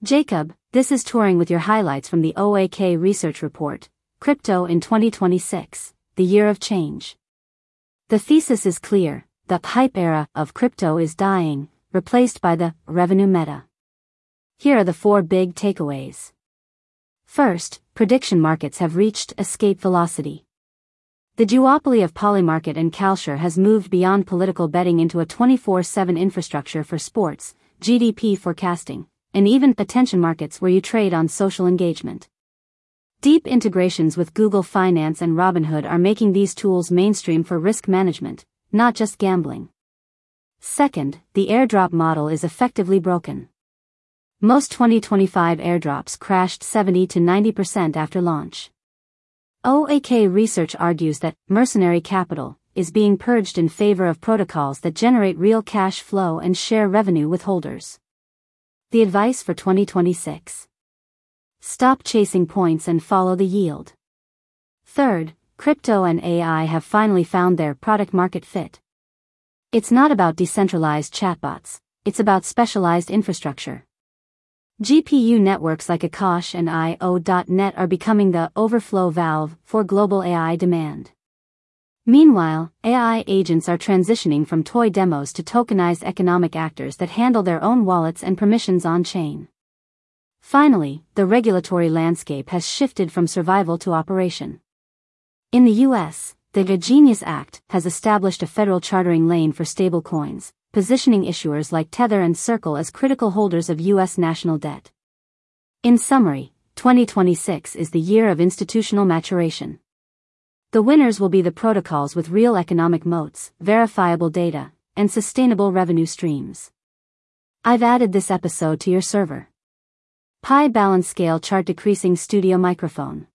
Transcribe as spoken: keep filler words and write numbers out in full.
Jacob, this is Touring with your highlights from the O A K Research Report, Crypto in twenty twenty-six, the Year of Change. The thesis is clear: the hype era of crypto is dying, replaced by the revenue meta. Here are the four big takeaways. First, prediction markets have reached escape velocity. The duopoly of Polymarket and Kalshi has moved beyond political betting into a twenty-four seven infrastructure for sports, G D P forecasting, and even attention markets where you trade on social engagement. Deep integrations with Google Finance and Robinhood are making these tools mainstream for risk management, not just gambling. Second, the airdrop model is effectively broken. Most twenty twenty-five airdrops crashed seventy to ninety percent after launch. O A K Research argues that mercenary capital is being purged in favor of protocols that generate real cash flow and share revenue with holders. The advice for twenty twenty-six: stop chasing points and follow the yield. Third, crypto and A I have finally found their product market fit. It's not about decentralized chatbots, it's about specialized infrastructure. G P U networks like Akash and I O dot net are becoming the overflow valve for global A I demand. Meanwhile, A I agents are transitioning from toy demos to tokenized economic actors that handle their own wallets and permissions on-chain. Finally, the regulatory landscape has shifted from survival to operation. In the U S, the Genius Act has established a federal chartering lane for stablecoins, positioning issuers like Tether and Circle as critical holders of U S national debt. In summary, twenty twenty-six is the year of institutional maturation. The winners will be the protocols with real economic moats, verifiable data, and sustainable revenue streams. I've added this episode to your server. Pi balance scale chart decreasing studio microphone.